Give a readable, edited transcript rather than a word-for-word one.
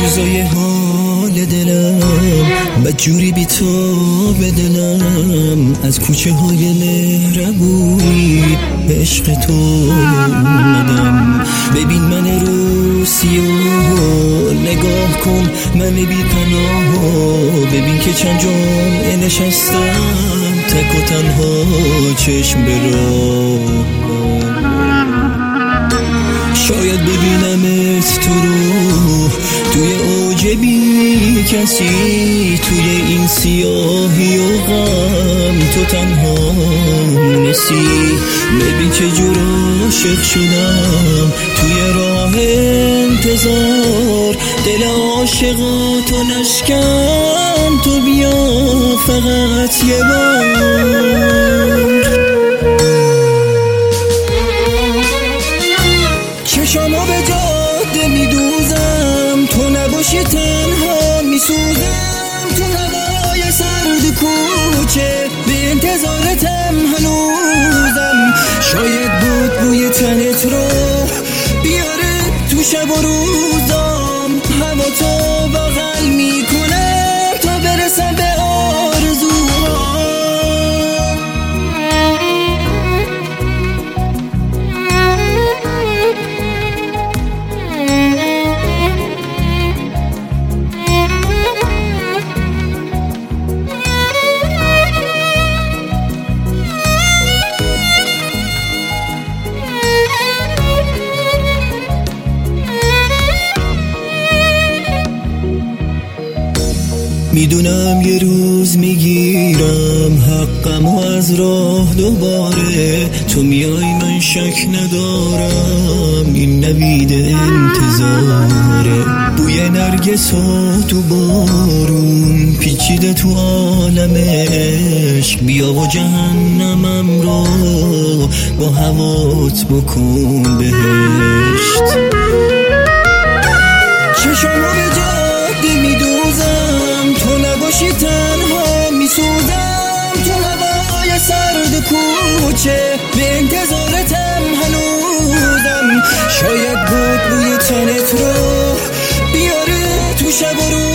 روزای حال دلم بدجوری بی تو به دلم، از کوچه های مهربونی به عشق تو اومدم. ببین من رو سیاه، نگاه کن من بی پناه، ببین که چند جمعه نشستم تک و تنها چشم به راه. شاید ببینمت تو رو توی اوج بی کسی، توی این سیاهی و غم تو تنها مونسی. ببین چه جور عاشق شدم توی راه انتظار، دل عاشقاتو نشکن تو بیا فقط یه بار. چشامو به جاده میدوزم، تو نباشی تنها میسوزم. تو هوای سرد کوچه به انتظارتم هنوزم. شاید بود بوی تنت رو بیاره تو شب و روزام، هوا تو بغل میکنه تا برسم به آرزوها. میدونم یه روز میگیرم حقم و از راه دوباره تو میای، من شک ندارم این نوید انتظاره. بوی نرگس و تو بارون پیچیده تو عالم عشق، بیا و جهنمم رو با هوات بکن بهشت. چشمو به جاده میدوزم، تو نباشی تنها میسوزم. تو هوای سرد کوچه به انتظارتم هنوزم. شاید بود بوی تنت رو بیاره تو شب و روز